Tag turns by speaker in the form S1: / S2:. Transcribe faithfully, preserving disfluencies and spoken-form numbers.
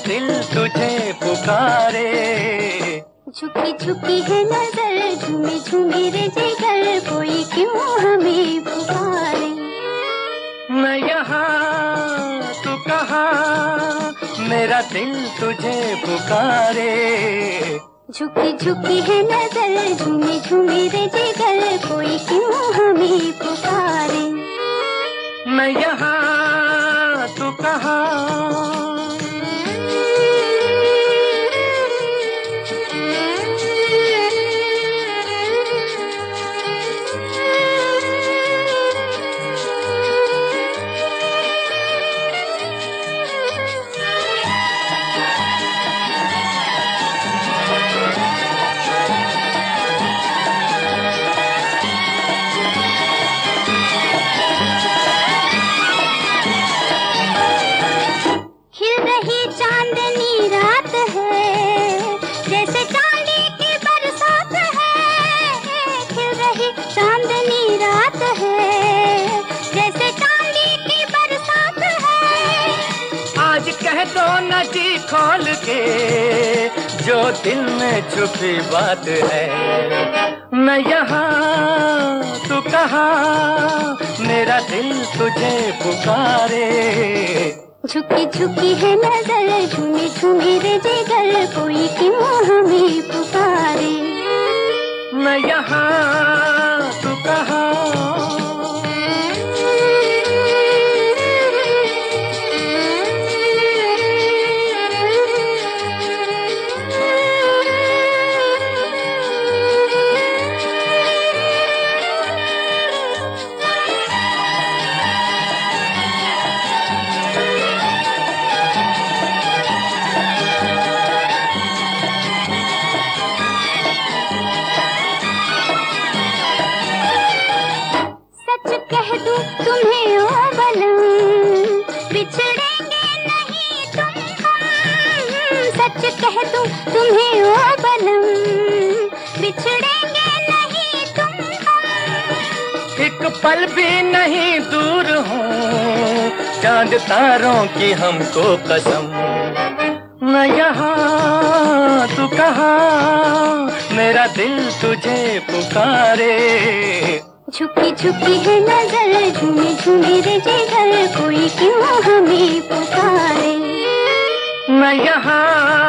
S1: दिल तुझे पुकारे।
S2: झुकी झुकी है नजर, झूमी झूमी रे जिगर, कोई क्यों हमें पुकारे।
S1: मैं यहाँ तू कहाँ, मेरा दिल तुझे पुकारे।
S2: झुकी झुकी है नजर, झूमी झूमी रे जिगर, कोई क्यों हमें पुकारे।
S1: मैं यहाँ तू कहाँ।
S2: चांदनी रात है, जैसे चांदी की बरसात है। खिल रही चांदनी रात है, जैसे चांदी की बरसात है।
S1: आज कह दो न जी खोल के, जो दिल में छुपी बात है। मैं यहाँ तू कहाँ, मेरा दिल तुझे पुकारे।
S2: झुकी झुकी है नजर, झूमी झूमी रे जिगर, कोई क्यों हमें पुकारे।
S1: मैं यहाँ तू कहाँ।
S2: तुम्हें ओ बलम, बिछड़ेंगे नहीं तुम हम। सच कह दूं तुम्हें ओ बलम, बिछड़ेंगे नहीं तुम हम।
S1: एक पल भी नहीं दूर हूँ, चांद तारों की हमको कसम। मैं यहाँ तू कहाँ, मेरा दिल तुझे पुकारे।
S2: झुकी झुकी है नजर, झूमी झूमी रे जिगर, कोई क्यों हमें पुकारे।
S1: मैं यहाँ